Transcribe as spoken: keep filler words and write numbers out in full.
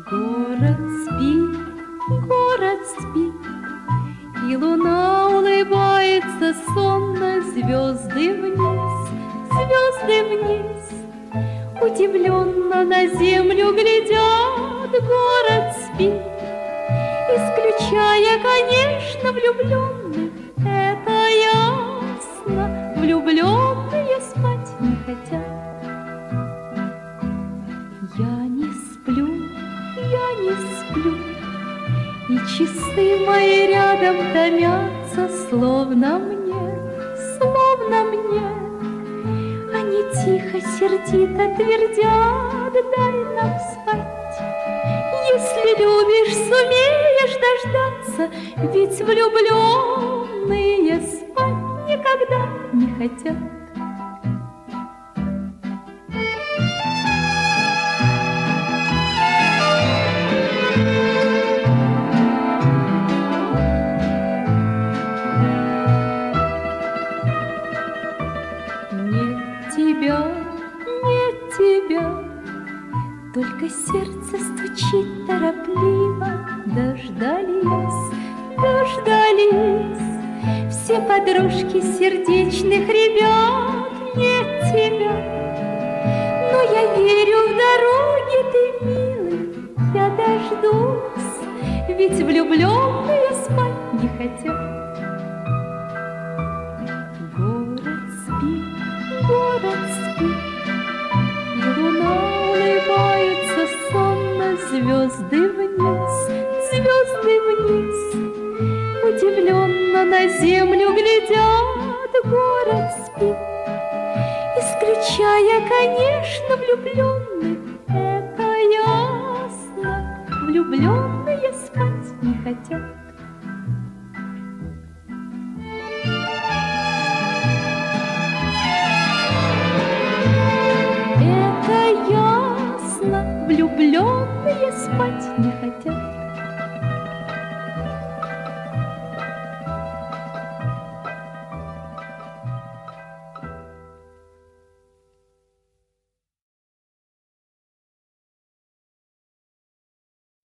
Город спит, город спит, и луна улыбается сонно, звезды вниз, звезды вниз. Удивленно на землю глядят, город спит, исключая, конечно, влюбленных. Это ясно, влюбленные спать не хотят. Я не сплю, я не сплю, и часы мои рядом томятся, словно мне, словно мне. Они тихо, сердито твердят: дай нам спать. Если любишь, сумеешь дождаться, ведь влюбленные спать никогда не хотят. Тебя, нет тебя, только сердце стучит торопливо. Дождались, дождались все подружки сердечных ребят. Нет тебя, но я верю в дороги ты, милый, я дождусь, ведь влюбленные спать не хотят. Город спит, и луна улыбается сонно, звезды вниз, звезды вниз. Удивленно на землю глядят, город спит, исключая, конечно, влюбленных. Это ясно, влюбленные спать не хотят. Влюбленные спать не хотят.